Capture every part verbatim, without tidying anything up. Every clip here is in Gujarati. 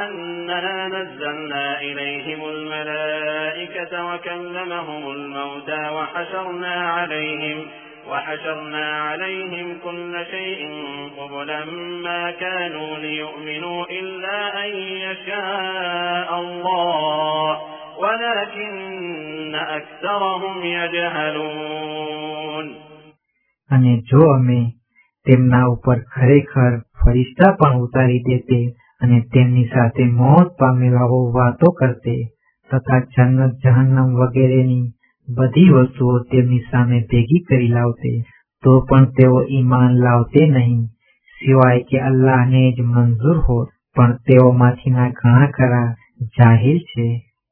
أننا نزلنا إليهم الملائكة وكلمهم الموتى وحشرنا عليهم وحشرنا عليهم كل شيء قبلا ما كانوا ليؤمنوا إلا أن يشاء الله ولكن أكثرهم يجهلون. અને જો અમે તેમના ઉપર ખરેખર ફરિશ્તા પણ ઉતારી દેતે અને તેમની સાથે મોત પામેલાઓ વાતો કરતે તથા જન્નત જહન્નમ વગેરેની બધી વસ્તુઓ તેમની સામે ભેગી કરી લાવતે તો પણ તેઓ ઈમાન લાવતે નહીં સિવાય કે અલ્લાહને જ મંજૂર હોત. પણ તેઓમાંથીના ઘણા ખરા જાહિલ છે.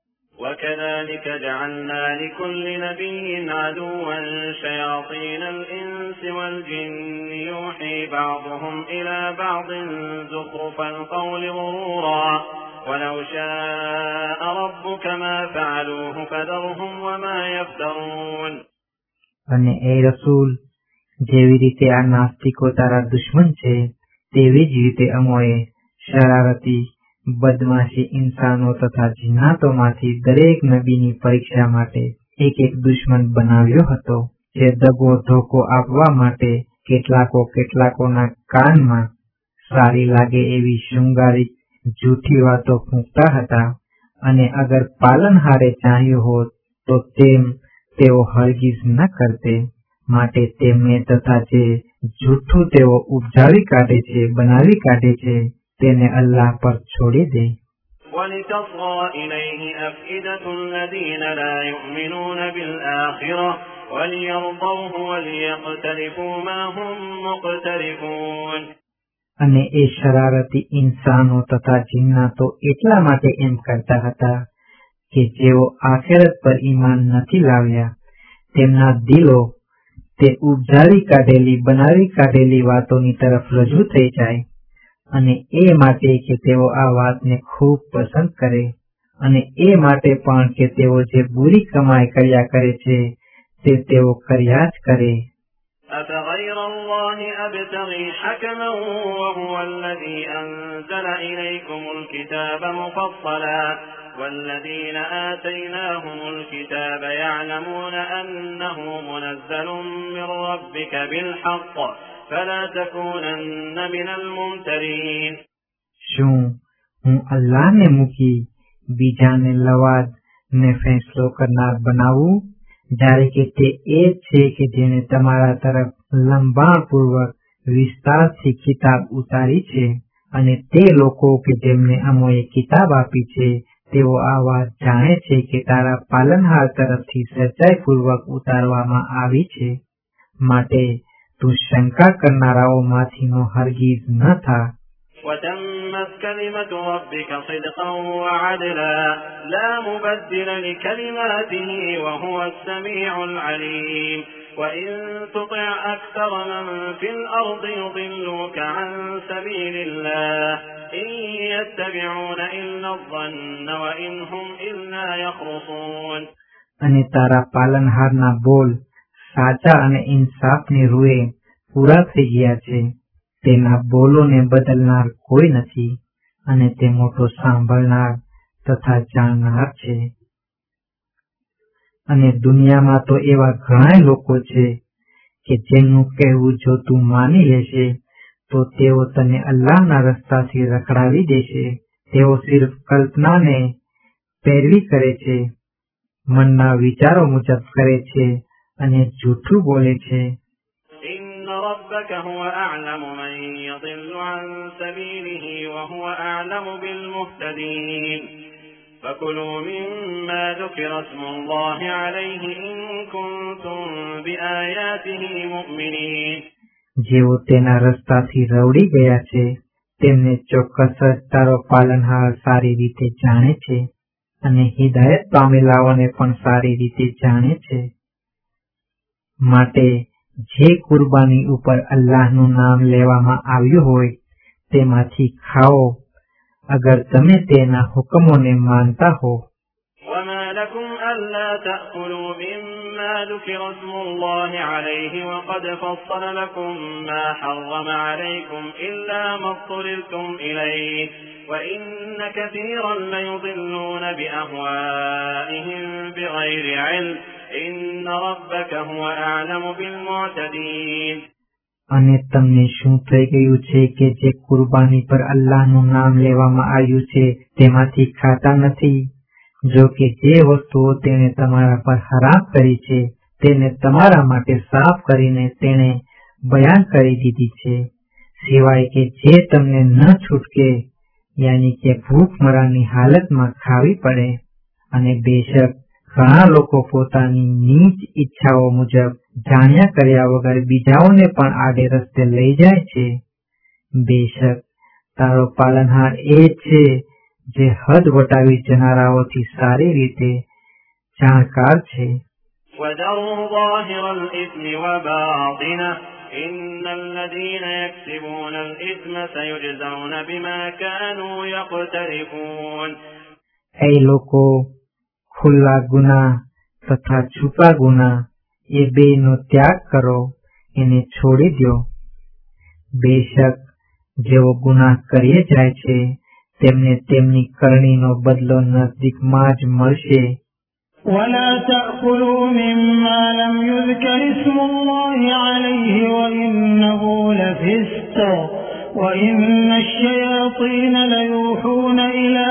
وكذلك جعلنا لكل نبي عدوا شياطين الإنس والجن يوحي بعضهم إلى بعض زخرف القول غرورا ولو شاء ربك ما فعلوه فذرهم وما يفترون. અને એ રસૂલ જેવી રીતે આ નાસ્તિકો તારા દુશ્મન છે તેવી જ રીતે અમોએ શરારતી બદમાશી ઇન્સાનો તથા જિન્નાતોમાંથી દરેક નબીની પરીક્ષા માટે એક એક દુશ્મન બનાવ્યો હતો જે દગો ધોકો આપવા માટે કેટલાકો કેટલાકોના કાનમાં સારી લાગે એવી શૃંગારિત જૂઠી વાતો ફૂંકતા હતા. અને અગર પાલનહારે ચાહ્યું હોત તો તેમ તેઓ હરગીઝ ન કરતે. માટે તેમને તથા જે જૂઠું તેઓ ઉપજાવી કાઢે છે બનાવી કાઢે છે તેને અલ્લાહ પર છોડી દે. وَلِتَصْغَى إِلَيْهِ أَفْئِدَةُ الَّذِينَ لَا يُؤْمِنُونَ بِالْآخِرَةِ وَلِيَرْضَوْهُ وَلِيَقْتَرِفُوا مَا هُمْ مُقْتَرِفُونَ. અને એ શરારતી ઇન્સાનો તથા જિન્નાતો એટલા માટે એમ કરતા હતા કે જેઓ આખિરત પર ઈમાન નથી લાવ્યા તેમના દિલો તે ઉપજાવી કાઢેલી બનાવી કાઢેલી વાતોની તરફ રજૂ થઈ જાય અને એ માટે કે તેઓ આ વાતને ખૂબ પસંદ કરે અને એ માટે પણ કે તેઓ જે બુરી કમાઈ કર્યા કરે છે તે તેઓ કર્યા જ કરે. أفغير الله أبتغي حكما وهو الذي أنزل إليكم الكتاب مفصلا والذين آتيناهم الكتاب يعلمون أنه منزل من ربك بالحق فلا تكونن من الممترين. શું હું અલ્લાહને મૂકી બીજાને લવાદ ને ફેંસલો કરનાર બનાવું જ્યારે કે તે એ છે કે જેને તમારા તરફ લંબાણપૂર્વક વિસ્તારથી કિતાબ ઉતારી છે અને તે લોકો કે જેમને અમોએ કિતાબ આપી છે તેઓ આ વાત જાણે છે કે તારા પાલનહાર તરફથી સચ્ચાઈપૂર્વક ઉતારવામાં આવી છે. માટે તું શંકા કરનારાઓમાંથીનો હરગીઝ ન થા. وتمت كلمة ربك صدقا وعدلا لا مبدل لكلماته وهو السميع العليم وإن تطع أكثر من في الأرض يضلوك عن سبيل الله إن يتبعون إلا الظن وإن هم إلا يخرصون. અને તારા પાલનહારના બોલ સાચા અને ઇન્સાફની રૂએ પૂરા થઈ ગયા છે. તેના બોલોને બદલનાર કોઈ નથી અને તે મોટો સાંભળનાર તથા જાણનાર છે. અને દુનિયામાં તો એવા ઘણા લોકો છે કે જેમનું કહેવું જો તું માની લેશે તો તેઓ તને અલ્લાહના રસ્તાથી રખડાવી દેશે. તેઓ સિર્ફ કલ્પનાને પેરવી કરે છે, મનના વિચારો મુજબ કરે છે અને જૂઠું બોલે છે. ربك هو أعلم من يضل عن سبيله وهو أعلم بالمهتدين فكلوا مما ذكر اسم الله عليه إن كنتم بآياته مؤمنين. જેઓ તેના રસ્તાથી રવડી ગયા છે તેમને ચોક્કસ જ તારો પાલનહાર સારી રીતે જાણે છે અને હિદાયત પામેલાઓને પણ સારી રીતે જાણે છે. માટે જે કુરબાની ઉપર અલ્લાહનું નામ લેવામાં આવ્યું હોય તેમાંથી ખાઓ અગર તમે તેના હુકમોને માનતા હો. وما لكم ألا تأكلوا مما ما ذكر اسم الله عليه وقد فصل لكم ما حرم عليكم إلا ما اضطررتم إليه وإن كثيرا ليضلون بأهوائهم بغير علم إن ربك هو أعلم بالمعتدين. અને તમને શું થઈ ગયું છે કે જે કુરબાની પર અલ્લાહનું નામ લેવામાં આવ્યું છે તેમાંથી ખાતા નથી? જો કે જે વસ્તુઓ તેણે તમારા પર હરામ કરી છે તેને તમારા માટે સાફ કરીને તેણે બયાન કરી દીધી છે, સિવાય કે જે તમને ન છૂટકે યાની કે ભૂખમરાની હાલતમાં ખાવી પડે. અને બેશક ઘણા લોકો પોતાની નીચ ઈચ્છાઓ મુજબ જાણ્યા કર્યા વગર બીજાઓને પણ આડે રસ્તે લઈ જાય છે. બેશક તારો પાલનહાર એ છે જે હદ વટાવી જનારાઓથી સારી રીતે જાણકાર છે. وَذَرُوا ظَاهِرَ الْإِثْمِ وَبَاطِنَهُ إِنَّ الَّذِينَ يَكْسِبُونَ الْإِثْمَ سَيُجْزَوْنَ بِمَا كَانُوا يَقْتَرِفُونَ. એ લોકો ખુલ્લા ગુના તથા છુપા ગુના એ બેનો ત્યાગ કરો, એને છોડી દો. બેશક જેઓ ગુનાહ કરીએ જાય છે તેમને તેમની કરણીનો બદલો નજદીકમાં જ મળશે. ولا تأكلوا مما لم يذكر اسم الله عليه وإنه لفسق وإن الشياطين ليوحون إلى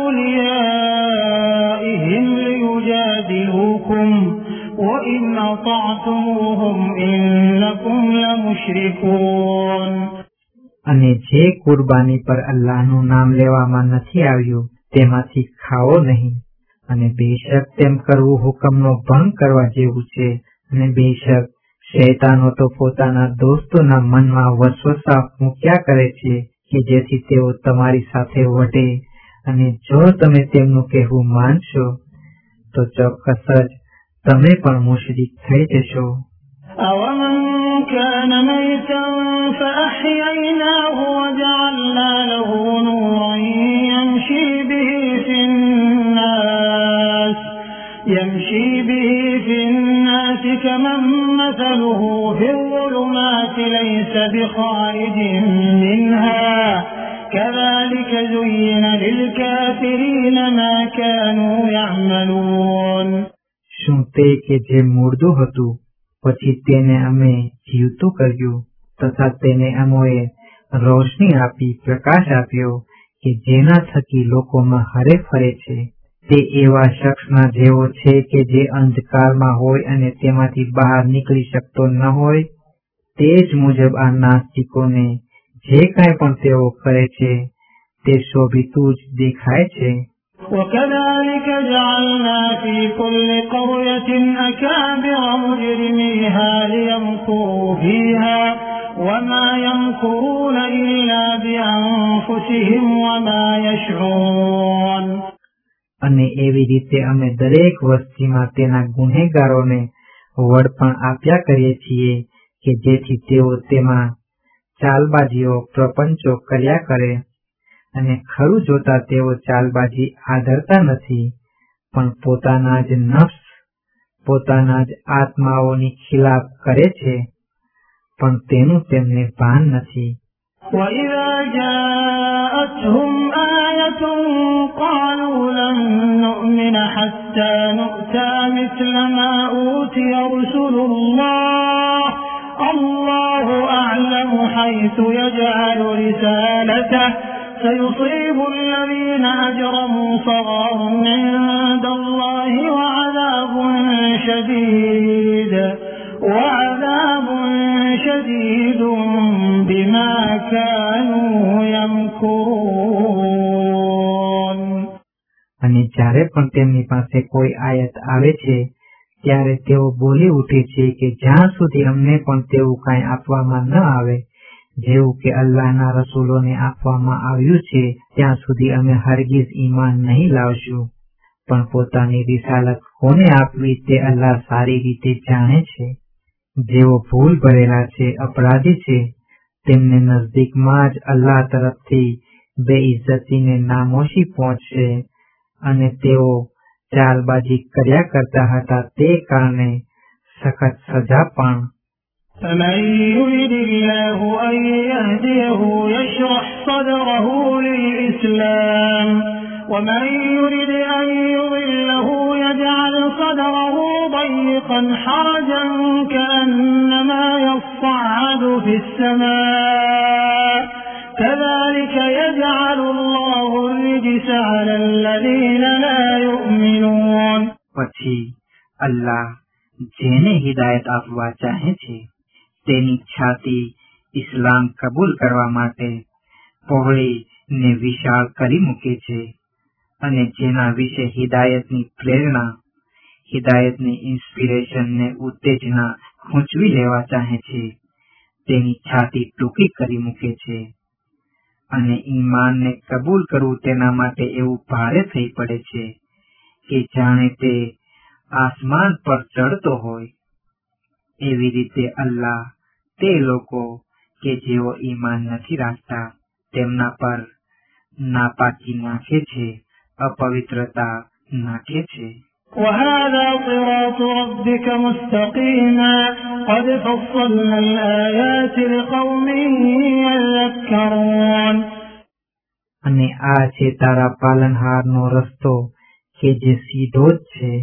أوليائهم ليجادلوكم وإن أطعتموهم إنكم لمشركون. અને જે કુરબાની પર અલ્લાહનું નામ લેવામાં નથી આવ્યું તેમાંથી ખાઓ નહીં. અને બેશક તેમ કરવું હુકમનો ભંગ કરવા જેવું છે. અને બેશક શૈતાનો તો પોતાના દોસ્તોના મનમાં વસવસા મૂક્યા કરે છે કે જેથી તેઓ તમારી સાથે વઢે. અને જો તમે તેમનું કહેવું માનશો તો ચોક્કસ જ તમે પણ મુશરિક થઈ જશો. أَوَمَنْ كَانَ مَيْتًا فَأَحْيَيْنَاهُ وَجَعَلْنَا لَهُ نُورًا يَمْشِي بِهِ فِي النَّاسِ يَمْشِي بِهِ فِي النَّاسِ كَمَنْ مَثَلُهُ فِي الظُّلُمَاتِ لَيْسَ بِخَارِجٍ مِنْهَا كَذَلِكَ زُيِّنَ لِلْكَافِرِينَ مَا كَانُوا يَعْمَلُونَ. શું તે કે જે મુર્દું હતું પછી તેને અમે જીવતું કર્યું તથા તેને અમોએ રોશની આપી, પ્રકાશ આપ્યો કે જેના થકી લોકોમાં હરે ફરે છે, તે એવા શખ્સના જેવો છે કે જે અંધકારમાં હોય અને તેમાંથી બહાર નીકળી શકતો ન હોય. તે જ મુજબ આ નાસ્તિકોને જે કાંઈ પણ તેઓ કરે છે તે શોભિતું જ દેખાય છે. وكذلك جعلنا في كل قرية أكابر مجرميها ليمكروا فيها وما يمكرون إلا بأنفسهم وما يشعرون. અને એવી રીતે અમે દરેક વસ્તીમાં તેના ગુનેગારોને વડપણ આપ્યા કરીએ છીએ કે જેથી તેઓ તેમાં ચાલબાજીઓ પ્રપંચો કર્યા કરે. અને ખરું જોતા તેઓ ચાલબાજી આદરતા નથી, પણ પોતાના જ નફ્સ પોતાના જ આત્માઓની ખિલાફ કરે છે, પણ તેનું તેમને ભાન નથી. وَإِذَا جَاءَتْهُمْ آيَةٌ قَالُوا لَن نُّؤْمِنَ حَتَّى نُؤْتَىٰ مِثْلَ مَا أُوتِيَ رُسُلُ اللَّهِ اللَّهُ أَعْلَمُ حَيْثُ يَجْعَلُ رِسَالَتَهُ سيصيب الذين أجرموا صغار عند الله وعذاب شديد وعذاب شديد بما كانوا يمكرون. અને જ્યારે પણ તેમની પાસે કોઈ આયત આવે છે ત્યારે તેઓ બોલી ઉઠે છે કે જ્યાં સુધી અમને પણ તેવું કાંઈ આપવામાં ન આવે જેવું કે અલ્લાહના રસૂલોને આપવામાં આવ્યું છે ત્યાં સુધી અમે હરગીઝ ઈમાન નહીં લાવશું. પણ પોતાની રિસાલત કોને આપવી તે અલ્લાહ સારી રીતે જાણે છે. જેઓ ભૂલ ભરેલા છે, અપરાધી છે, તેમને નજદીકમાં જ અલ્લાહ તરફથી બેઇજ્જતીને નામોશી પહોંચશે. અને તેઓ ચાલબાજી કર્યા કરતા હતા તે કારણે સખત સજા પણ. فمن يرد الله أن يهديه يشرح صدره للإسلام ومن يرد أن يضله يجعل صدره ضيقا حرجا كأنما يصعد في السماء كذلك يجعل الله الرجس على الذين لا يؤمنون. પછી અલ્લાહ જેને હિદાયત આપવા ચાહે છે તેની છાતી ઇસ્લામ કબૂલ કરવા માટે પહોળી ને વિશાળ કરી મૂકે છે અને જેના વિશે હિદાયતની પ્રેરણા હિદાયતની ઇન્સ્પિરેશન ને ઉત્તેજના ખૂંચવી લેવા ચાહે છે તેની છાતી ટૂંકી કરી મૂકે છે અને ઈમાનને કબૂલ કરવું તેના માટે એવું ભારે થઈ પડે છે કે જાણે તે આસમાન પર ચડતો હોય. એવી રીતે અલ્લાહ તે લોકો કે જેઓ ઈમાન નથી રાખતા તેમના પર નાપાકી નાખે છે, અપવિત્રતા નાખે છે. وهذا صراط ربك مستقيما قد فصلنا الآيات لقوم يذكرون. અને આ છે તારા પાલનહારનો રસ્તો કે જે સીધો જ છે.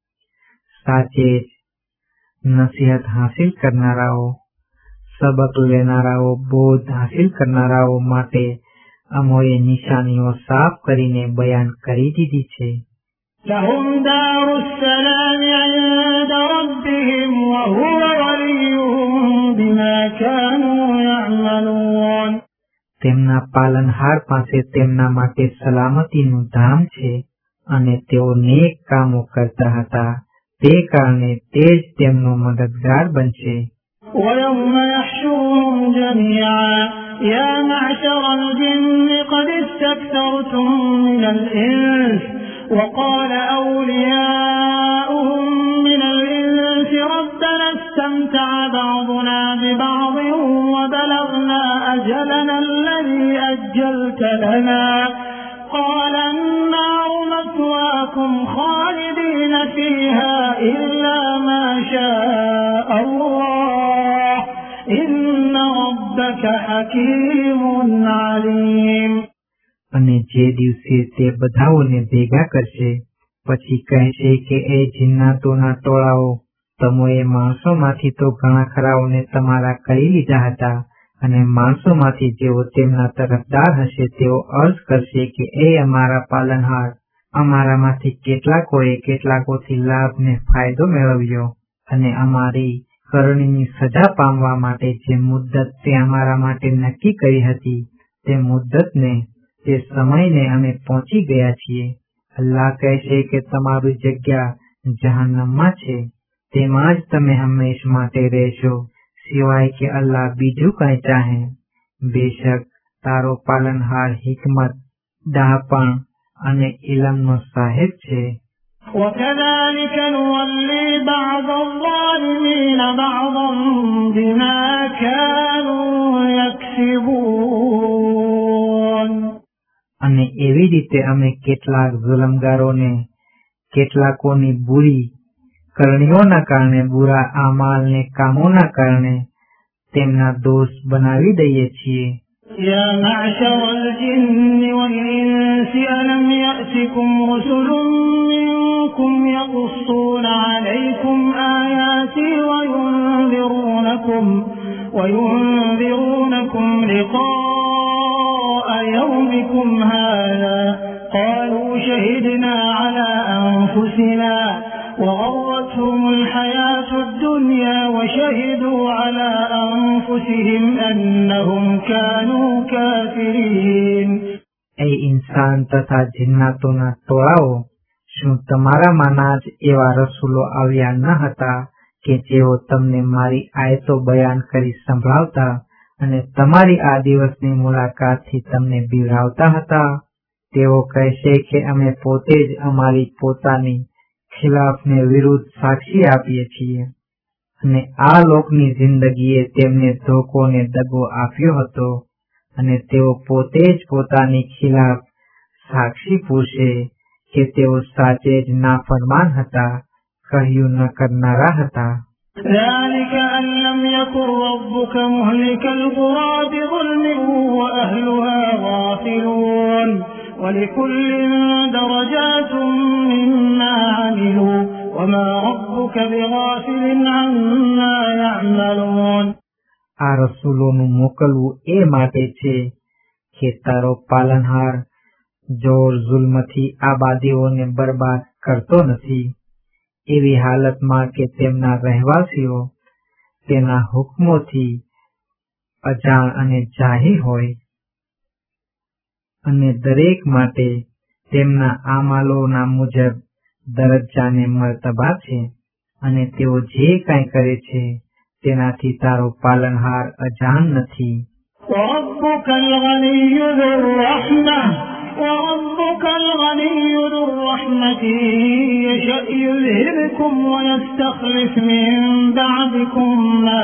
સાચે જ નસીહત હાસિલ કરનારાઓ, સબક લેનારાઓ, બોધ હાસિલ કરનારાઓ માટે અમોએ નિશાનીઓ સાફ કરીને બયાન કરી દીધી છે. لهم دار السلام عند ربهم وهو وليهم بما كانوا يعملون. તેમના પાલનહાર પાસે તેમના માટે સલામતીનું ધામ છે અને તેઓ નેક કામો કરતા હતા તે કારણે તે જ તેમનો મદદગાર બનશે. ويوم يحشرهم جميعا يا معشر الجن قد استكثرتم من الإنس وقال أولياؤهم من الإنس ربنا استمتع بعضنا ببعض وبلغنا أجلنا الذي أجلت لنا قال النار مثواكم خالدين فيها إلا ما شاء الله إن ربك حكيم عليم. અને જે દિવસે તે બધાઓને ભેગા કરશે પછી કહેશે કે એ જિન્નાતોના ટોળાઓ, તમોએ માણસોમાંથી તો ઘણા ખરાઓને તમારા કરી લીધા હતા અને માણસોમાંથી જેઓ તેમના તરફદાર હશે તેઓ અર્જ કરશે કે એ અમારા પાલનહાર, અમારામાંથી કેટલાકોએ કેટલાકોથી લાભ ને ફાયદો મેળવ્યો અને અમારી કરણીની સજા પામવા માટે જે મુદ્દત તે અમારા માટે નક્કી કરી હતી તે મુદ્દતને, તે સમયને અમે પહોંચી ગયા છીએ. અલ્લાહ કહેશે કે તમારી જગ્યા જહન્નમમાં છે, તેમાં જ તમે હંમેશ માટે રહેશો સિવાય કે અલ્લાહ બીજું કંઈ ચાહે. બેશક તારો પાલનહાર હિકમત, ડહાપણ અને ઇલમનો સાહેબ છે. وكذلك نولي بعض الظالمين بعضا بما كانوا يكسبون. અને એવી રીતે અમે કેટલાક જુલમગારોને કેટલાકોની બુરી કરણીઓના કારણે, બુરા આમાલને કામોના કારણે તેમના દોષ બનાવી દઈએ છીએ. يا معشر الجن والإنس ألم يأتكم رسل منكم يقصون عليكم آياتي وينذرونكم وينذرونكم لقاء يومكم هذا قالوا شهدنا على أنفسنا وغرتهم الحياة الدنيا وشهدوا على أنفسهم أنهم كانوا كافرين. એ ઇન્સાન તથા જિન્નાતોના ટોળાઓ, શું તમારામાંના જ એવા રસૂલો આવ્યા ન હતા કે જેઓ તમને મારી આયતો બયાન કરી સંભળાવતા અને તમારી આ દિવસની મુલાકાતથી તમને બિવડાવતા હતા? તેઓ કહેશે કે અમે પોતે જ અમારી પોતાની ખિલાફને વિરુદ્ધ સાક્ષી આપીએ છીએ અને આ લોકની જિંદગીએ તેમને ધોકો ને દગો આપ્યો હતો અને તેઓ પોતે જ પોતાની ખિલાફ સાક્ષી પૂરશે કે તેઓ સાચે જ નાફરમાન હતા, કહ્યું ન કરનારા હતા. ذلك أن لم يكن ربك مهلك القرى بظلم وأهلها غافلون ولكل درجات مما عملوا وما ربك بغافل عما يعملون. આ રસૂલોનું મોકલવું એ માટે છે કે તારો પાલનહાર જોર જુલ્મથી આબાદીઓને બરબાદ કરતો નથી, એવી હાલતમાં કે તેમના રહેવાસીઓ તેના હુકમોથી અજાણ અને જાહીર હોય, અને દરેક માટે તેમના આમાલોના મુજબ દરજ્જાને મર્તબા છે, અને તેઓ જે કાંઈ કરે છે તેનાથી તારો પાલનહાર અજાણ નથી. وربك الغني ذو الرحمة وربك الغني ذو الرحمة يشأ يذهبكم ويستخلف من بعدكم ما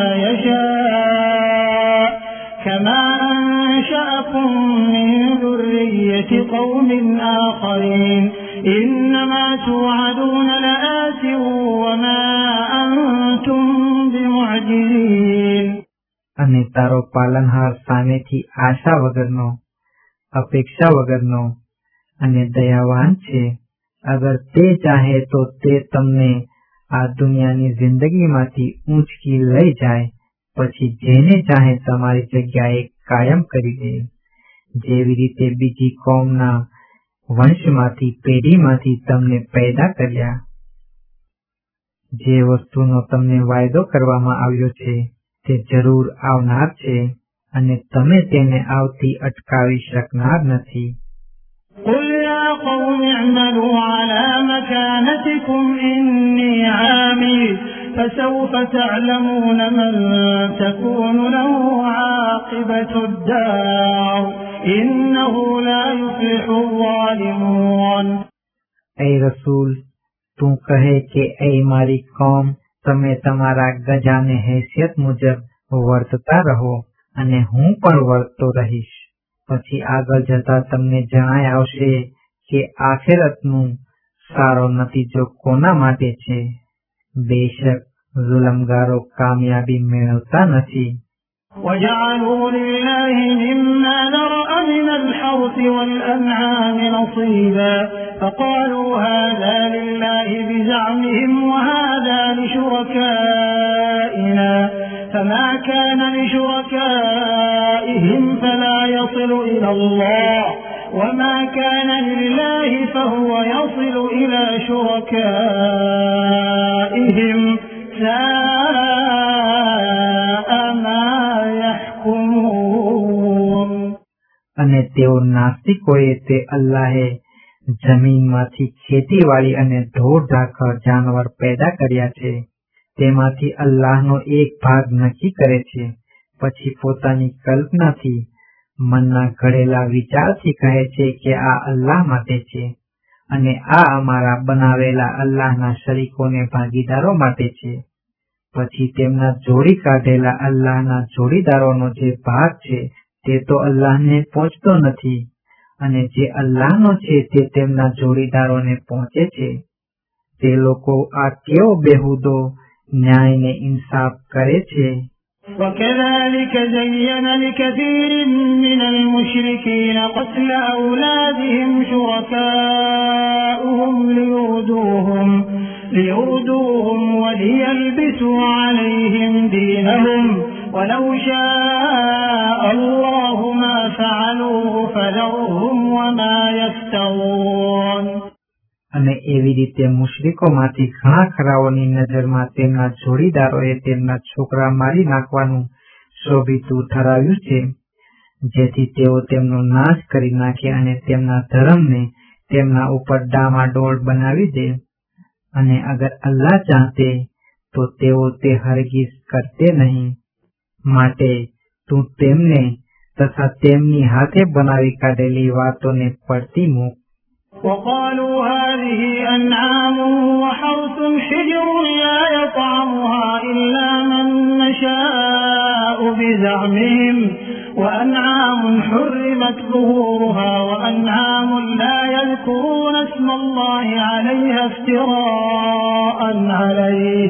يشاء كما أنشأكم من ذرية قوم آخرين إنما توعدون لآت وما أنتم بمعجزين. અને તારો પાલનહાર સામેથી આશા વગરનો, અપેક્ષા વગરનો અને દયાવાન છે. અગર તે ચાહે તો તે તમને આ દુનિયાની જિંદગીમાંથી ઊંચકી લઈ જાય, પછી જેને ચાહે તમારી જગ્યાએ કાયમ કરી દે, જેવી રીતે બીજી કોમના વંશમાંથી પેઢીમાંથી તમને પેદા કર્યા. જે વસ્તુનો તમને વાયદો કરવામાં આવ્યો છે તે જરૂર આવનાર છે, અને તમે તેને આવતી અટકાવી શકનાર નથી. قل يا قوم اعملوا على مكانتكم إني عامل فسوف تعلمون من تكون له عاقبة الدار إنه لا يفلح الظالمون. ऐ रसूल, તું કહે કે ऐ મારી કોમ, તમે તમારા ગજાને હેસિયત મુજબ વર્તતા રહો અને હું પણ વર્તતો રહીશ. પછી આગળ જતા તમને જણાય આવશે કે આખિરતનું સારો નતીજો કોના માટે છે. બેશક ઝુલમગારો કામયાબી મેળવતા નથી. وجعلوا لله مما ذرأ من الحرث والأنعام نصيبا فقالوا هذا لله بزعمهم وهذا لشركائنا فما كان لشركائهم فلا يصل إلى الله وما كان لله فهو يصل إلى شركائهم ساء ما يحكمون. અને તેઓ નાસ્તિકોએ તે અલ્લાહે જમીનમાંથી ખેતીવાડી અને ઢોર ઢાંખર જાનવર પેદા કર્યા છે, તેમાંથી અલ્લાહનો એક ભાગ નક્કી કરે છે, પછી પોતાની કલ્પનાથી મનના ઘડેલા વિચારથી કહે છે કે આ અલ્લાહ માટે છે, અને આ અમારા બનાવેલા અલ્લાહના શરીકોને ભાગીદારો માટે છે. પછી તેમના જોડી કાઢેલા અલ્લાહના જોડીદારોનો જે ભાગ છે તે તો અલ્લાહને પહોંચતો નથી, અને જે અલ્લાહનો છે તે તેમના જોડીદારોને પહોંચે છે. તે લોકો આ કેવો બેહુદો ન્યાયને ઇન્સાફ કરે છે. وكذلك زين لكثير من المشركين قتل أولادهم شركاؤهم ليردوهم ليردوهم وليلبسوا عليهم دينهم ولو شاء الله ما فعلوه فذرهم وما يفترون. અને એવી રીતે મુશ્રિકોમાંથી ઘણા ખરાઓની નજરમાં તેમના જોડીદારોએ તેમના છોકરા મારી નાખવાનું શોભિતું ઠરાવ્યું છે, જેથી તેઓ તેમનો નાશ કરી નાખે અને તેમના ધર્મને તેમના ઉપર ડામાડોળ બનાવી દે. અને અગર અલ્લાહ ચાહતે તો તેઓ તે હરગીઝ કરતે નહીં. માટે તું તેમને તથા તેમની હાથે બનાવી કાઢેલી વાતોને પડતી મૂક. وقالوا هذه أنعام وحرث حجر لا يطعمها إلا من نشاء بزعمهم وأنعام حرمت ظهورها وأنعام لا يذكرون اسم الله عليها افتراء عليه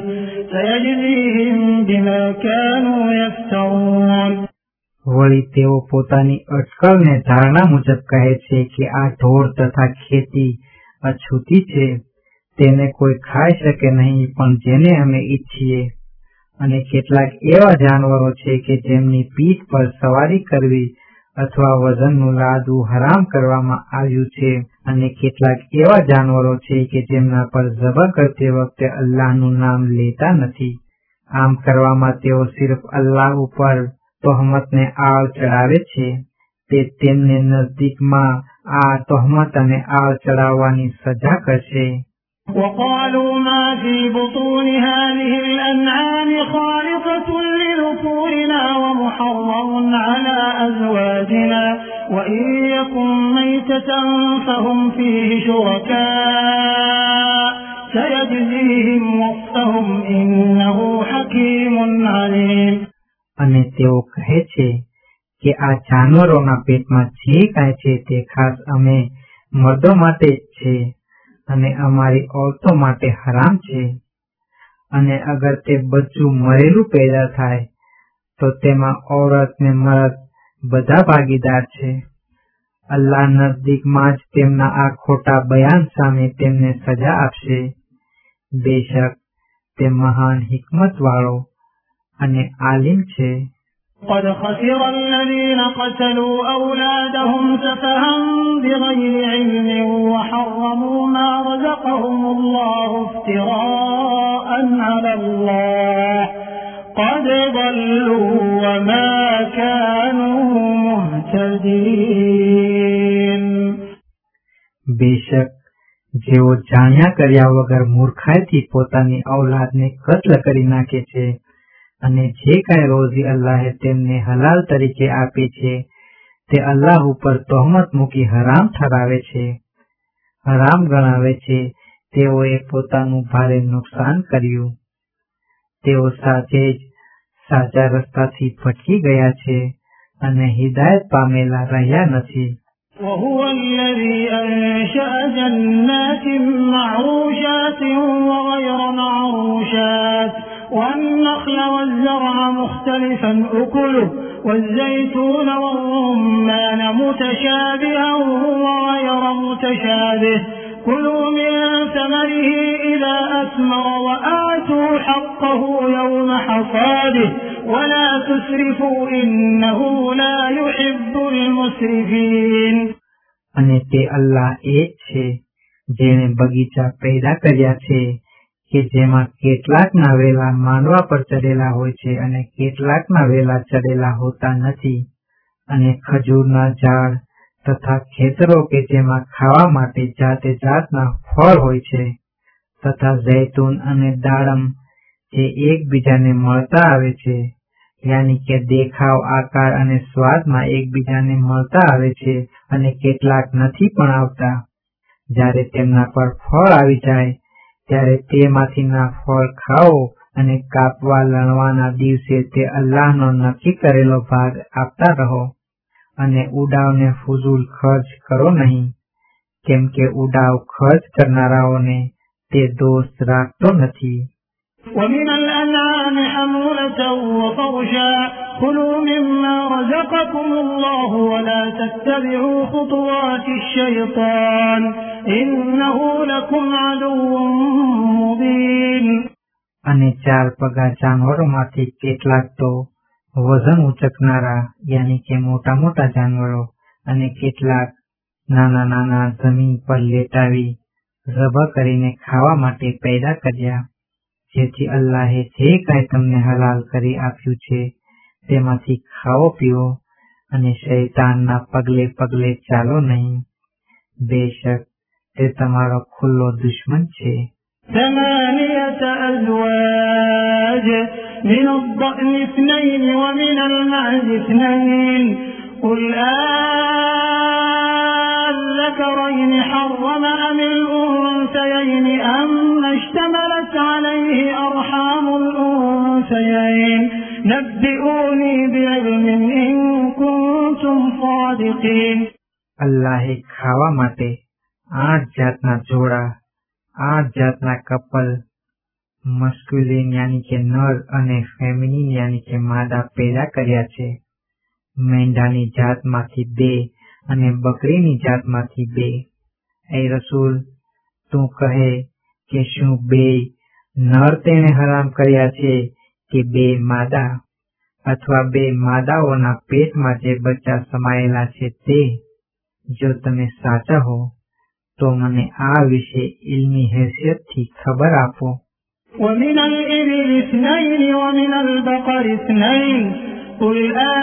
سيجزيهم بما كانوا يفترون. વળી તેઓ પોતાની અટકળને ધારણા મુજબ કહે છે કે આ ઢોર તથા ખેતી અછૂતી છે, તેને કોઈ ખાઈ શકે નહીં પણ જેને અમે ઈચ્છીએ. અને કેટલાક એવા જાનવરો છે કે જેમની પીઠ પર સવારી કરવી અથવા વજનનું લાદવું હરામ કરવામાં આવ્યું છે, અને કેટલાક એવા જાનવરો છે કે જેમના પર ઝબહ કરતી વખતે અલ્લાહનું નામ લેતા નથી. આમ કરવામાં તેઓ સિર્ફ અલ્લાહ ઉપર તોહમતને આળ ચડાવે છે. તે તેમને નજદીકમાં આ તોહમત અને આળ ચડાવવાની સજા કરશે. وقالوا ما في بطون هذه الأنعام خالصة لذكورنا ومحرم على أزواجنا وإن يكن ميتة فهم فيه شركاء سيجزيهم وصفهم إنه حكيم عليم. અને તેઓ કહે છે કે આ જાનવરોના પેટમાં જે કાંઈ છે તે ખાસ અમે મર્દો માટે જ છે અને અમારી ઓરતો માટે હરામ છે. અને અગર તે બચ્ચું મરેલું પેદા થાય તો તેમાં ઔરત ને મર્દ બધા ભાગીદાર છે. અલ્લાહ નજદીકમાં જ તેમના આ ખોટા બયાન સામે તેમને સજા આપશે. બેશક તે મહાન હિકમત વાળો અને આલિમ છે. قد خسر الذين قتلوا أولادهم سفها بغير علم وحرموا ما رزقهم الله افتراء على الله قد ضلوا وما كانوا مهتدين. બેશક જેઓ જાણ્યા કર્યા વગર મૂર્ખાઈથી પોતાની ઔલાદને કત્લ કરી નાખે છે અને જે કાંઈ રોઝી અલ્લાહે તેમને હલાલ તરીકે આપી છે તે અલ્લાહ ઉપર તોહમત મૂકી હરામ ઠરાવે છે, હરામ ગણાવે છે, તેઓએ પોતાનું ભારે નુકસાન કર્યું. તેઓ સાચે જ સાચા રસ્તાથી ભટકી ગયા છે અને હિદાયત પામેલા રહ્યા નથી. وهو الذي أنشأ جنات معروشات وغير معروشات والنخل والزرع مختلفا أكله والزيتون والرمان متشابها وغير متشابه كلوا من ثمره إذا أثمر وآتوا حقه يوم حصاده ولا تسرفوا إنه لا يحب المسرفين. અને તે અલ્લાહ એ જ છે જેણે બગીચા પેદા કર્યા છે કે જેમાં કેટલાકના વેલા માંડવા પર ચડેલા હોય છે અને કેટલાકના વેલા ચડેલા હોતા નથી, અને ખજૂરના ઝાડ તથા ખેતરો કે જેમાં ખાવા માટે જાતે જાતના ફળ હોય છે, તથા જૈતૂન અને દાડમ જે એકબીજાને મળતા આવે છે, યાની કે દેખાવ, આકાર અને સ્વાદમાં એકબીજાને મળતા આવે છે, અને કેટલાક નથી પણ આવતા. જ્યારે તેમના પર ફળ આવી જાય ત્યારે તેમાંથીના ફળ ખાઓ અને કાપવા લણવાના દિવસે તે અલ્લાહનો નક્કી કરેલો ભાગ આપતા રહો. અને ઉડાવને ફુઝૂલ ખર્ચ કરો નહીં, કેમ કે ઉડાવ ખર્ચ કરનારાઓને તે દોસ્ત રાખતો નથી. ومن الأنعام حمولة وفرشا كلوا مما رزقكم الله ولا تتبعوا خطوات الشيطان إنه لكم عدو مبين. અને ચાર પગા જાનવરોમાંથી કેટલાક તો વજન ઉચકનારા યાની કે મોટા મોટા જાનવરો અને કેટલાક નાના નાના જમીન પર લેટાવી ઝબહ કરીને ખાવા માટે પેદા કર્યા, જેથી અલ્લાહે જે કાંઈ તમને હલાલ કરી આપ્યું છે તેમાંથી ખાઓ પીઓ અને શૈતાનના પગલે પગલે ચાલો નહીં. બેશક તે તમારો ખુલ્લો દુશ્મન છે. ثمانية أزواج من الضأن اثنين ومن المعز اثنين قل أذكرين حرم أم الأنثيين أما اشتملت عليه أرحام الأنثيين نبئوني بعلم إن كنتم صادقين. અલ્લાહે ખાવા માટે આઠ જાતના જોડા, આઠ જાતના કપલ મસ્ક્યુલિન યાની કે નર અને ફેમિનિન યાની કે માદા પેદા કર્યા છે. મેંઢાની જાતમાંથી બે અને બકરીની જાતમાંથી બે. એ રસૂલ, તું કહે કે શું બે નર તેણે હરામ કર્યા છે કે બે માદા, અથવા બે માદાઓના પેટમાં જે બચ્ચા સમાયેલા છે તે? જો તમે સાચા હો તો મને આ વિશે ઇલ્મી હેસિયતથી ખબર આપો. ومن الإبل اثنين ومن البقر اثنين قل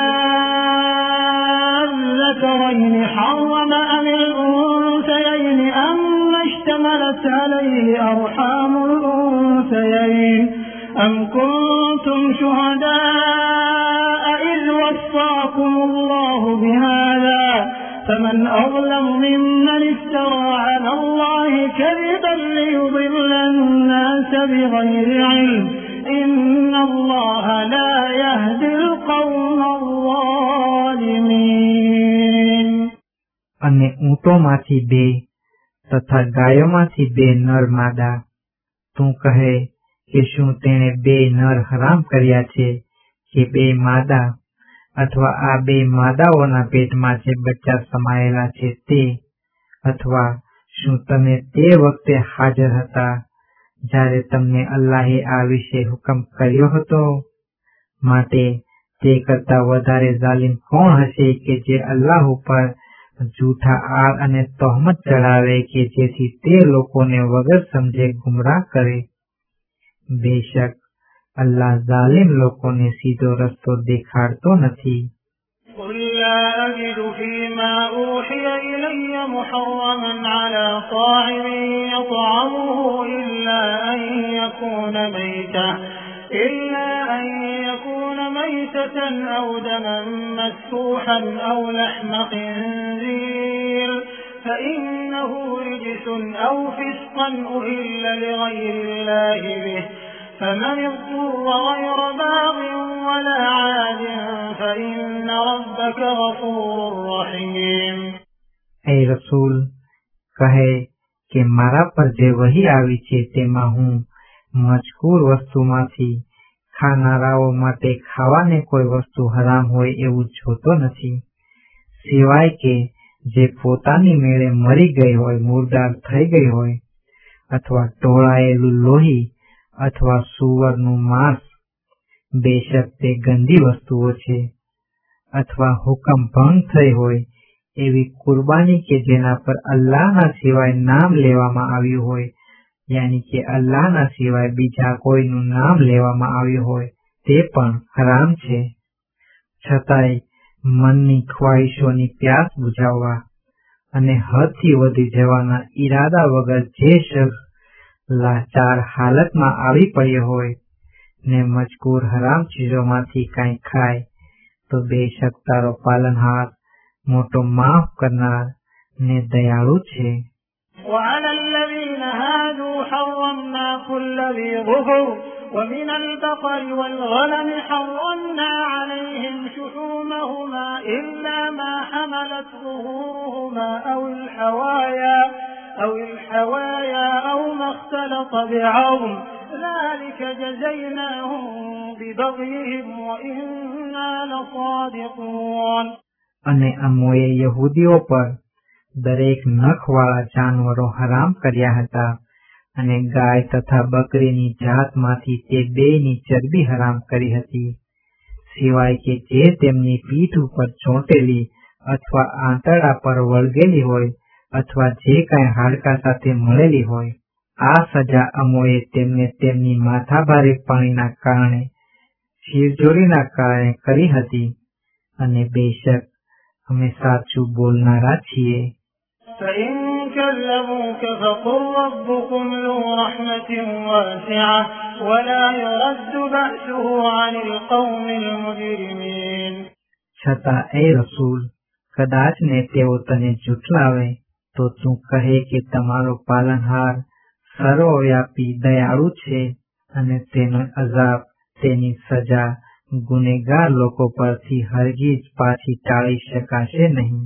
أذكرين حرم أم الأنثيين أما اشتملت عليه أرحام الأنثيين أم كنتم شهداء إذ وصاكم الله بهذا فمن أظلم ممن افترى على الله كذبا ليضل الناس بغير علم إن الله لا يهدي القوم الظالمين. અને ઊંટોમાંથી બે તથા ગાયોમાંથી બે નર માદા. તું કહે કે શું તેણે બે નર હરામ કર્યા છે કે બે માદા, અથવા આ બે માદાઓના પેટમાં જે બચ્ચા સમાયેલા છે તે? અથવા શું તમે તે વખતે હાજર હતા જ્યારે તમને અલ્લાહે આ વિશે હુકમ કર્યો હતો? માટે તે કરતા વધારે જાલિમ કોણ હશે કે જે અલ્લાહ ઉપર જૂઠા આર અને તહોમત ચડાવે કે જેથી તે લોકોને વગર સમજે ગુમરાહ કરે. બેશક અલ્લાહ જાલિમ લોકોને સીધો રસ્તો દેખાડતો નથી. قل لا أجد فيما أوحي إلي محرما على طاعم يطعمه إلا أن يكون ميتة إلا أن يكون ميتة أو دما مسفوحا أو لحم خنزير فإنه رجس أو فسقا أهل لغير الله به فمن اضطر غير باغ ولا عاد فإن ربك غفور رحيم. એ રસૂલ કહે કે મારા પર જે વહી આવી છે તેમાં હું મજકૂર વસ્તુમાંથી ખાનારાઓ માટે ખાવાને કોઈ વસ્તુ હરામ હોય એવું જોતો નથી, સિવાય કે જે પોતાની મેળે મરી ગઈ હોય, મુર્દાર થઈ ગઈ હોય, અથવા ઢોળાયેલું લોહી અથવા સુવરનું માંસ. બેશક તે ગંદી વસ્તુઓ છે. અથવા હુકમ ભંગ થઈ હોય એવી કુરબાની કે જેના પર અલ્લાહના સિવાય નામ લેવામાં આવ્યું હોય, યાની કે અલ્લાહના સિવાય બીજા કોઈનું નામ લેવામાં આવ્યું હોય, તે પણ હરામ છે. છતાંય મનની ખ્વાહિશોની પ્યાસ બુઝાવવા અને હદથી વધી જવાના ઈરાદા વગર જે શખ્સ લાચાર હાલતમાં આવી પડ્યો હોય ને મજકૂર હરામ ચીજોમાંથી કાંઈ ખાય તો બેશક તારો પાલનહાર મોટો માફ કરનાર ને દયાળુ છે. وعلى الذين هادوا حرمنا كل ذي ظفر ومن البقر والغنم حرمنا عليهم شحومهما إلا ما حملت ظهورهما أو الحوايا أو الحوايا أو ما اختلط بعظم ذلك جزيناهم ببغيهم وإنا لصادقون. અને અમોએ યહૂદીઓ પર દરેક નખવાળા જાનવરો હરામ કર્યા હતા અને ગાય તથા બકરીની જાતમાંથી તે બેયની ચરબી હરામ કરી હતી, સિવાય કે જે તેમની પીઠ ઉપર ચોંટેલી અથવા આંતરડા પર વળગેલી હોય અથવા જે કાંઈ હાડકા સાથે મળેલી હોય. આ સજા અમોએ તેમને તેમની માથાભારે પાણીના કારણે, શિરજોરીના કારણે કરી હતી, અને બેશક અમે સાચું બોલનારા છીએ. فإن كذبوك فقل ربكم ذو رحمة واسعة ولا يرد بأسه عن القوم المجرمين. છતાં એ રસૂલ, કદાચ ને તેઓ તને જુઠલાવે તો તું કહે કે તમારો પાલનહાર સર્વવ્યાપી દયાળુ છે અને તેનો અઝાબ, તેની સજા ગુનેગાર લોકો પરથી હરગીજ પાછી ટાળી શકાશે નહીં.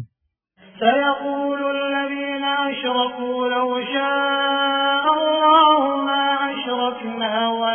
سيقول الذين أشركوا لو شاء الله ما أشركنا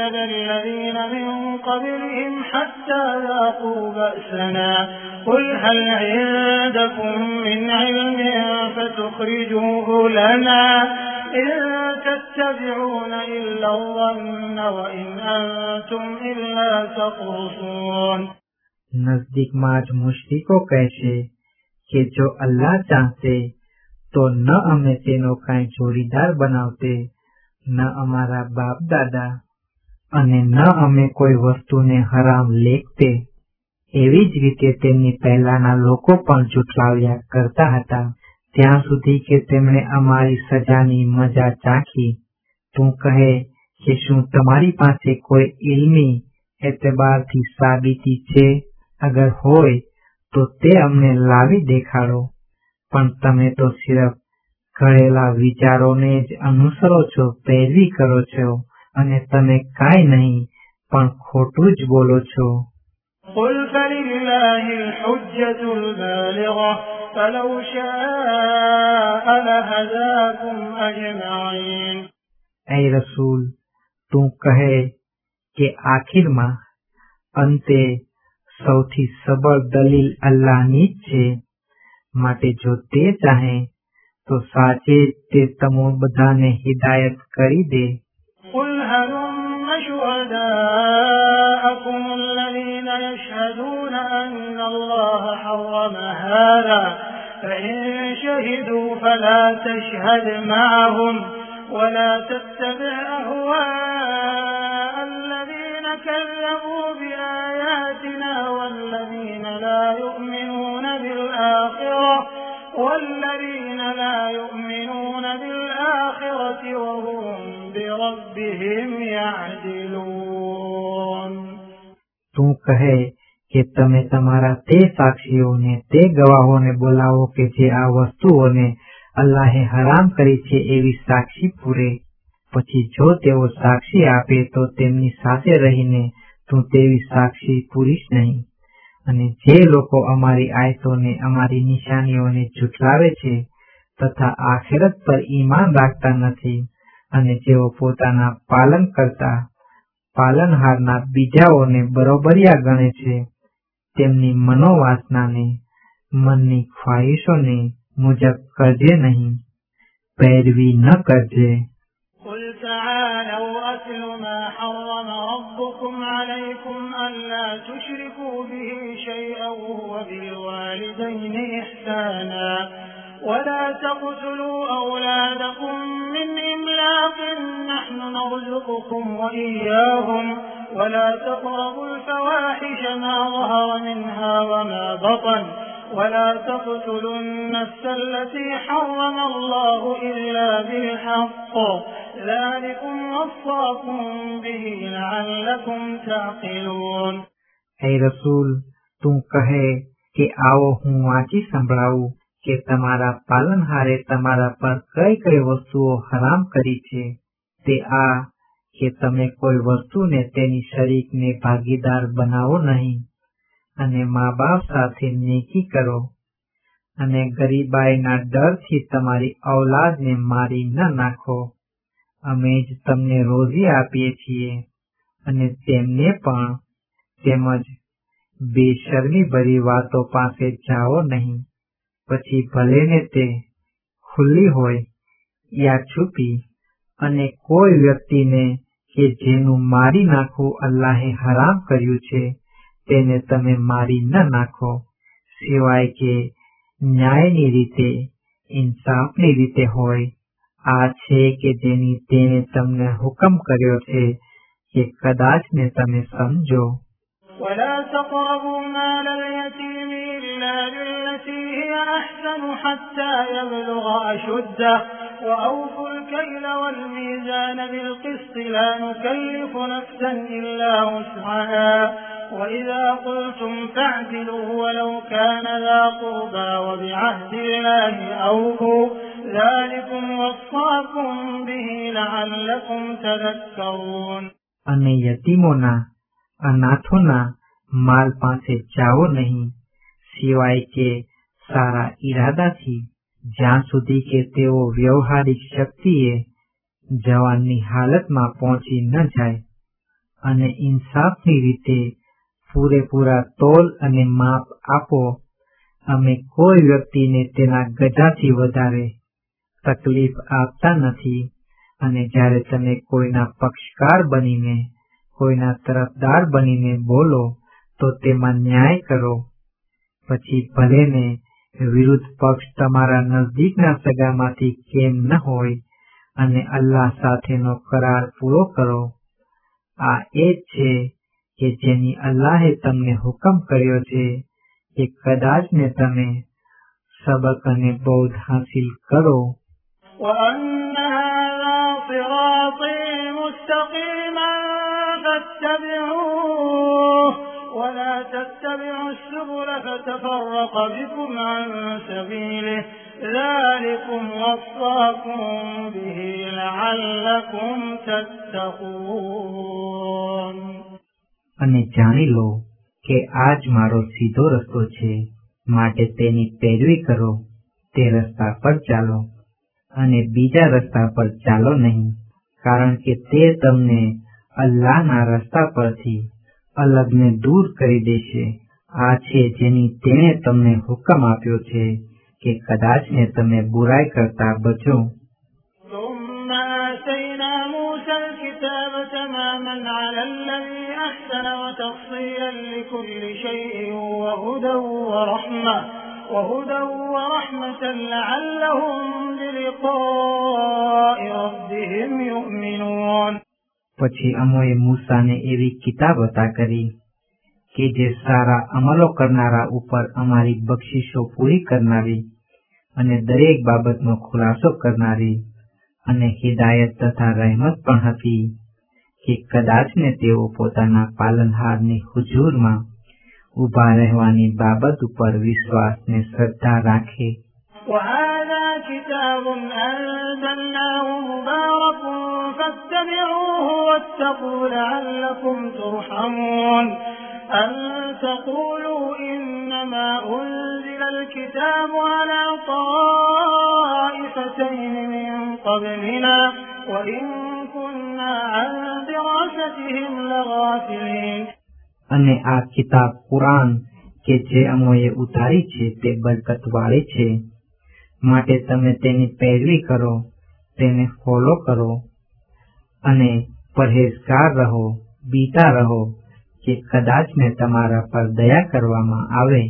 كذب الذين من قبلهم حتى ذاقوا بأسنا قل هل عندكم من علم فتخرجوه لنا إن تتبعون إلا الظن وإن أنتم إلا تخرصون. નજદીકમાં જ મુશ્રિકો કહેશે કે જો અલ્લાહ ચાહતે તો ન અમે તેનો કાંઈ જોડીદાર બનાવતે, ન અમારા બાપ દાદા, અને ન અમે કોઈ વસ્તુને હરામ લેખતે. એવી જ રીતે તેમની પહેલાના લોકો પણ જુઠલાવ્યા કરતા હતા ત્યાં સુધી કે તેમણે અમારી સજાની મજા ચાખી. તું કહે કે શું તમારી પાસે કોઈ ઇલ્મી એતબારથી સાબિતી છે? અગર હોય તો તે અમને લાવી દેખાડો. પણ તમે તો સિર્ફ ઘડેલા વિચારોને જ અનુસરો છો, પેરવી કરો છો, અને તમે કાંઈ નહીં પણ ખોટું જ બોલો છો. قل فلله الحجة البالغة فلو شاء لهداكم أجمعين. ऐ रसूल, તું કહે કે આખિરમાં અંતે સૌથી સબળ દલીલ અલ્લાહની જ છે, માટે જો તે ચાહે તો સાચે તે તમો બધાને હિદાયત કરી દે. قل هلم شهداءكم الذين يشهدون أن الله حرم هذا فإن شهدوا فلا تشهد معهم ولا تتبع أهواء الذين كذبوا بآياتنا والذين لا يؤمنون بالآخرة والذين لا يؤمنون بالآخرة وهم بربهم يعدلون. તું કહે કે તમે તમારા તે સાક્ષીઓને, તે ગવાહોને બોલાવો કે જે આ વસ્તુઓને અલ્લાહે હરામ કરી છે એવી સાક્ષી પૂરે. પછી જો તેઓ સાક્ષી આપે તો તેમની સાથે રહીને તું તેવી સાક્ષી પૂરીશ નહીં. અને જે લોકો અમારી આયતોને, અમારી નિશાનીઓને ઝુઠલાવે છે તથા આખિરત પર ઈમાન રાખતા નથી, અને જેઓ પોતાના પાલન કરતા પાલનહારના બીજાઓને બરોબરિયા ગણે છે, તેમની મનોવાસનાને, મનની ખ્વાહિશોને મુજબ કરજે નહીં, पैरवी न करजे. قل تعالوا أتل ما حرم ربكم عليكم ألا تشركوا به شيئا وبالوالدين إحسانا ولا تقتلوا أولادكم من إملاق نحن نرزقكم وإياهم ولا تقربوا الفواحش ما ظهر منها وما بطن ولا تقتلوا النفس التي حرم الله إلا بالحق ذلكم وصاكم به لعلكم تعقلون. ऐ रसूल, તું કહે કે આવો હું વાંચી સંભળાવું કે તમારા પાલનહારે તમારા પર કઈ કઈ વસ્તુઓ હરામ કરી છે. તે આ કે તમે કોઈ વસ્તુને તેની શરીકને ભાગીદાર બનાવો નહીં, અને મા બાપ સાથે નેકી કરો, અને ગરીબાઈના ડરથી તમારી ઔલાદને મારી ન નાખો. અમે જ તમને રોજી આપીએ છીએ, અને તેમને પણ. તેમજ બેશર્મી ભરી વાતો પાસે જાઓ નહીં, પછી ભલે ને તે ખુલ્લી હોય યા છુપી. અને કોઈ વ્યક્તિને કે જેનું મારી નાખવું અલ્લાહે હરામ કર્યું છે તેને તમે મારી ન નાખો, સિવાય કે ન્યાયની રીતે, ઇન્સાફની રીતે હોય. આ છે કે જેની તેણે તમને હુકમ કર્યો છે કે કદાચ ને તમે સમજો. ولا تقربوا مال اليتيم إلا بالتي هي أحسن حتى يبلغ أشده وأوفوا الكيل والميزان بالقسط لا نكلف نفسا إلا وسعها وإذا قلتم فاعدلوا ولو كان ذا قربى وبعهد الله أوفوا ذلكم وصاكم به لعلكم تذكرون. અને યતીમોના, અનાથોના માલ પાસે જાઓ નહીં, સિવાય કે સારા ઈરાદાથી, જ્યાં સુધી કે તેઓ વ્યવહારિક શક્તિએ જવાનની હાલતમાં પહોંચી ન જાય. અને ઇન્સાફની રીતે પૂરેપૂરા તોલ અને માપ આપો. અમે કોઈ વ્યક્તિને તેના ગજાથી વધારે તકલીફ આપતા નથી, અને જ્યારે તમે કોઈના પક્ષકાર બનીને કોઈના તરફદાર બનીને બોલો તો તેમાં ન્યાય કરો. પછી ભલે ને વિરુદ્ધ પક્ષ તમારા નજદીકના સગામાંથી કેમ ન હોય, અને અલ્લાહ સાથેનો કરાર પૂરો કરો. આ એ જ છે કે જેની અલ્લાહે તમને હુકમ કર્યો છે કે કદાચ ને તમે સબક અને બૌદ્ધ હાસિલ કરો. وأن هذا صراطي مستقيما فاتبعوه ولا تتبعوا السبل فتفرق بكم عن سبيله ذلكم وصاكم به لعلكم تتقون. અને જાણી લો કે આ જ મારો સીધો રસ્તો છે, માટે તેની પેરવી કરો. તે રસ્તા પર ચાલો અને બીજા રસ્તા પર ચાલો નહીં, કારણ કે તે તમને અલ્લાહના રસ્તા પરથી અલગને દૂર કરી દેશે. આ છે જેની તેણે તમને હુકમ આપ્યો છે કે કદાચ ને તમે બુરાઈ કરતા બચો. ثم آتينا موسى الكتاب تماما على الذي أحسن وتفصيلا لكل شيء وهدى ورحمة وهدى ورحمة لعلهم بلقاء ربهم يؤمنون. પછી અમોએ મૂસાને એવી કિતાબ અતા કરી કે જે સારા અમલો કરનારા ઉપર અમારી બક્ષિશો પૂરી કરનારી અને દરેક બાબતનો ખુલાસો કરનારી અને હિદાયત તથા રહેમત પણ હતી, કે કદાચ ને તેઓ પોતાના પાલનહારની હુજૂરમાં ઉભા રહેવાની બાબત ઉપર વિશ્વાસ ને શ્રદ્ધા રાખે. وهذا كتاب أنزلناه مبارك فاتبعوه واتقوا لعلكم ترحمون. أن تقولوا إنما أنزل الكتاب على طائفتين من قبلنا وإن كنا عن دراستهم لغافلين. અને આ કિતાબ કુરાન કે જે અમોએ ઉતારી છે તે બરકત વાળી છે, માટે તમે તેની પેરવી કરો, તેને ફોલો કરો અને પરહેજગાર રહો, બીતા રહો કે કદાચ ને તમારા પર દયા કરવામાં આવે,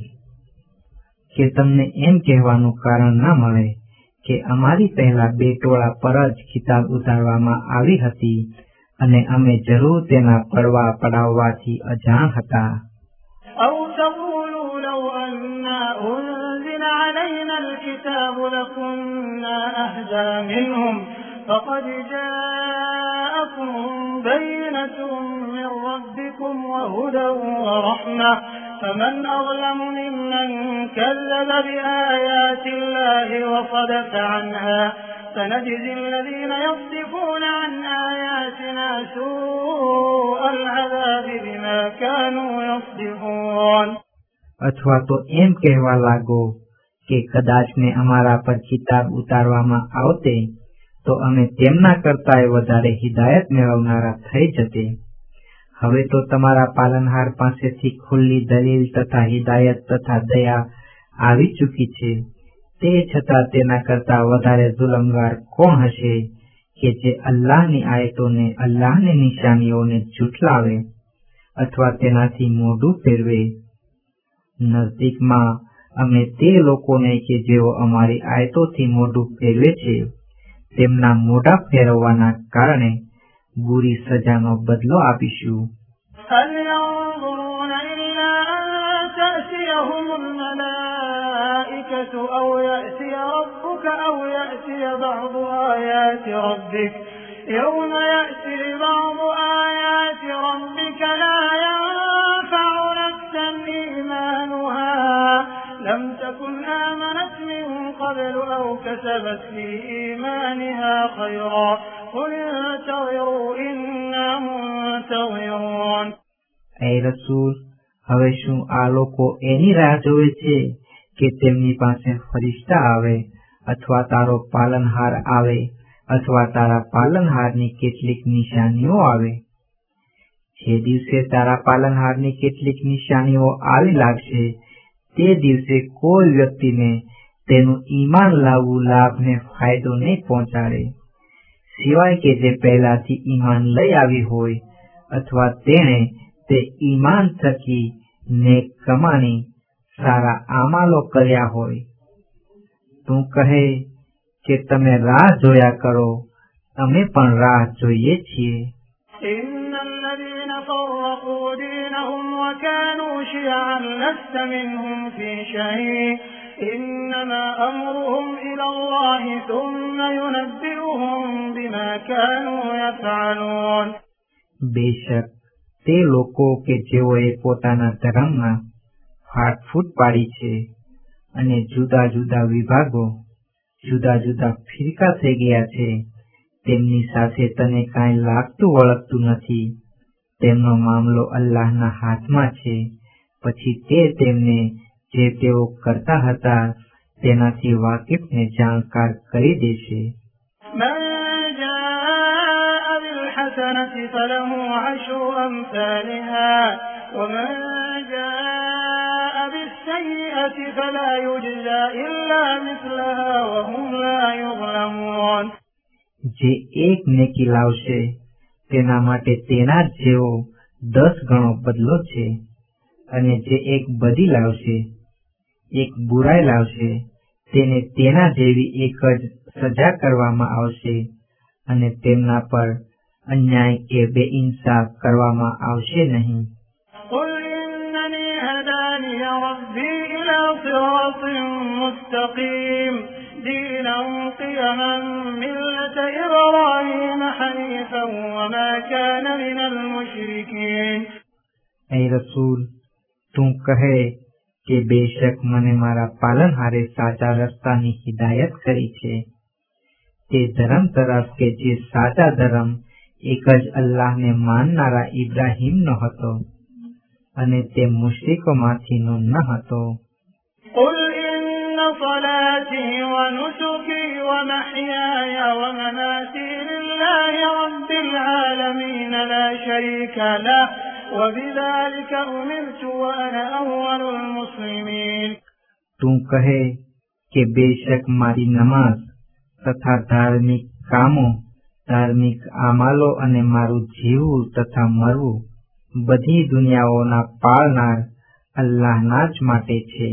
કે તમને એમ કહેવાનું કારણ ન મળે કે અમારી પહેલા બે ટોળા પર જ કિતાબ ઉતારવામાં આવી હતી અને અમે જરૂર તેના પડવા પડાવવાથી અજાણ હતા. أو تقولوا لو أنا أنزل علينا الكتاب لكنا أهدى منهم فقد جاءكم بينة من ربكم وهدى ورحمة فمن أظلم ممن كذب بآيات الله وصدف عنها سنجزي الذين يصدفون عن آياتنا سوء العذاب بما كانوا يصدفون. અથવા તો એમ કહેવા લાગો કે કદાચ ને અમારા પર કિતાબ ઉતારવામાં આવતે તો અમે તેમના કરતાંય વધારે હિદાયત મેળવનારા થઈ જતે. હવે તો તમારા પાલનહાર પાસેથી ખુલ્લી દલીલ તથા હિદાયત તથા દયા આવી ચૂકી છે. તે છતાં તેના કરતા વધારે જુલમગાર કોણ હશે કે જે અલ્લાહની આયતોને અલ્લાહની નિશાનીઓને ઝૂઠલાવે અથવા તેનાથી મોઢું ફેરવે. નજદીકમાં અમે તે લોકોને કે જેઓ અમારી આયતોથી મોઢું ફેરવે છે તેમના મોઢા ફેરવવાના કારણે બુરી સજાનો બદલો આપીશું. هل ينظرون إلا أن تأتيهم الملائكة أو يأتي ربك أو يأتي بعض آيات ربك يوم يأتي بعض آيات ربك لا ينفع نفسا إيمانها لم تكن آمنت من قبل أو كسبت في إيمانها خيرا قل انتظروا إنا منتظرون. એ રસૂલ, હવે શું આ લોકો એની રાહ જોવે છે કે તેમની પાસે ફરિશ્તા આવે અથવા તારો પાલનહાર આવે અથવા તારા પાલનહારની કેટલીક નિશાનીઓ આવે? જે દિવસે તારા પાલનહારની કેટલીક નિશાનીઓ આવી લાગશે તે દિવસે કોઈ વ્યક્તિને તેનું ઈમાન લાવવું લાભને ફાયદો નહીં પહોંચાડે, સિવાય કે જે પહેલાથી ઈમાન લઈ આવી હોય અથવા તેણે તે ઈમાન થકી નેક કમાણી સારા અમાલો કર્યા હોય. તું કહે કે તમે રાહ જોયા કરો, અમે પણ રાહ જોઈએ છીએ. إن الذين فرقوا دينهم وكانوا شيعا لست منهم في شيء إنما أمرهم إلى الله ثم ينبئهم بما كانوا يفعلون. બેશક તે લોકો કે જેઓએ પોતાના ધર્મમાં ફાટફૂટ પાડી છે અને જુદા જુદા વિભાગો જુદા જુદા ફિરકા થઈ ગયા છે, તેમની સાથે તને કાંઈ લાગતું વળગતું નથી. તેમનો મામલો અલ્લાહના હાથમાં છે, પછી તે તેમને જે તેઓ કરતા હતા તેનાથી વાકેફને જાણકાર કરી દેશે. الحسنة فله عشر أمثالها ومن جاء بالسيئة فلا يجزى إلا مثلها وهم لا يظلمون. જે એક નેકી લાવશે તેના માટે તેના જ જેવો દસ ગણો બદલો છે, અને જે એક બદી લાવશે એક બુરાઈ લાવશે તેને તેના જેવી એક જ સજા કરવામાં આવશે, અને તેમના પર અન્યાય કે બેઇન્સાફ કરવામાં આવશે નહીં. قل إنني هداني ربي إلى صراط مستقيم دينا قيما ملة إبراهيم حنيفا وما كان من المشركين. ऐ रसूल, તું કહે કે બેશક મને મારા પાલનહારે સાચા રસ્તાની હિદાયત કરી છે, તે ધર્મ તરફ કે જે સાચા ધર્મ એક જ અલ્લાહને માનનારા ઇબ્રાહીમનો હતો અને તે મુશ્રિકોમાંથીનો ન હતો. قل إن صلاتي ونسكي ومحياي ومماتي لله رب العالمين لا شريك له وبذلك أمرت وأنا أول المسلمين. તું કહે કે બેશક મારી નમાઝ તથા ધાર્મિક કામો, ધાર્મિક અમાલો અને મારું જીવવું તથા મરવું બધી દુનિયાઓના પાળનાર અલ્લાહના જ માટે છે,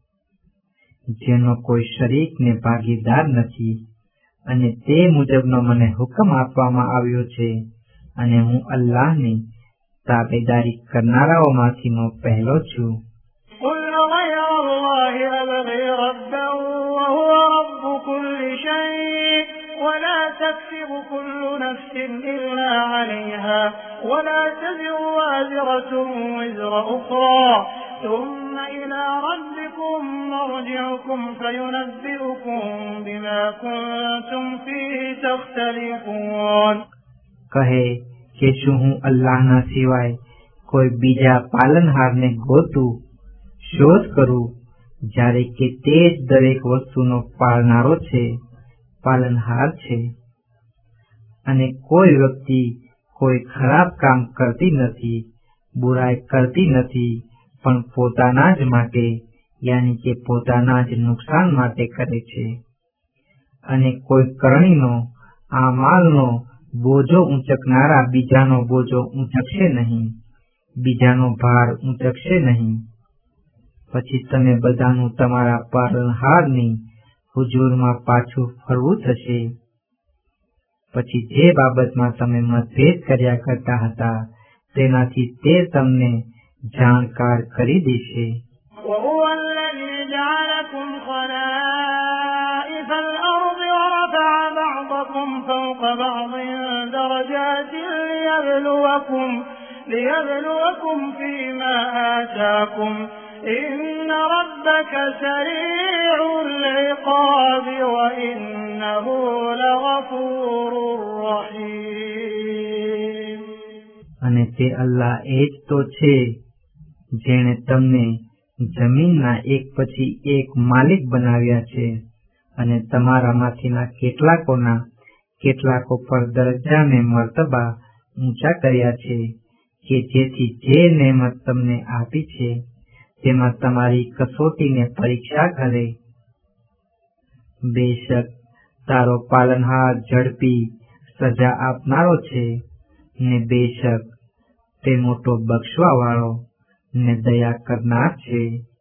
જેનો કોઈ શરીક ને ભાગીદાર નથી, અને તે મુજબનો મને હુકમ આપવામાં આવ્યો છે, અને હું અલ્લાહની તાબેદારી કરનારાઓમાંથીનો પહેલો છું. قل غير الله أبغي ربا وهو رب كل شيء ولا تكسب كل نفس إلا عليها ولا تزر وازرة وزر أخرى ثم إلى ربكم مرجعكم فينبئكم بما كنتم فيه تختلفون. કહે કે શું હું અલ્લાહના સિવાય કોઈ બીજા પાલનહારને ગોતું, શોધ કરું, જ્યારે કે તે જ દરેક વસ્તુનો પાળનારો છે, પાલનહાર છે. અને કોઈ વ્યક્તિ કોઈ ખરાબ કામ કરતી નથી, બુરાઈ કરતી નથી, પણ પોતાના જ માટે યાની કે પોતાના જ નુકસાન માટે કરે છે. અને કોઈ કરણીનો આ માલનો બોજો ઊંચકનારા બીજાનો બોજો ઊંચકશે નહીં, બીજાનો ભાર ઊંચકશે નહીં. પછી તમે બધાનું તમારા પાલનહારની હુજુરમાં પાછું ફરવું થશે. પછી જે બાબતમાં તમે મતભેદ કર્યા કરતા હતા તેનાથી તે તમને જાણકાર કરી દેશે. وهو الذي جعلكم خلائف الأرض ورفع بعضكم فوق بعض درجات ليبلوكم ليبلوكم فيما آتاكم إن ربك سريع العقاب وإنه لغفور رحيم. અને તે અલ્લાહ એ જ તો છે જેણે તમને જમીનના એક પછી એક માલિક બનાવ્યા છે, અને તમારામાંથીના કેટલાકોના કેટલાકો પર દરજ્જા ને મર્તબા ઊંચા કર્યા છે, કે જેથી જે નેમત તમને આપી છે તેમાં તમારી કસોટીને પરીક્ષા કરે. બેશક તારો પાલનહાર ઝડપી સજા આપનારો છે ને બેશક તે મોટો બક્ષવા વાળો ને દયા કરનાર છે.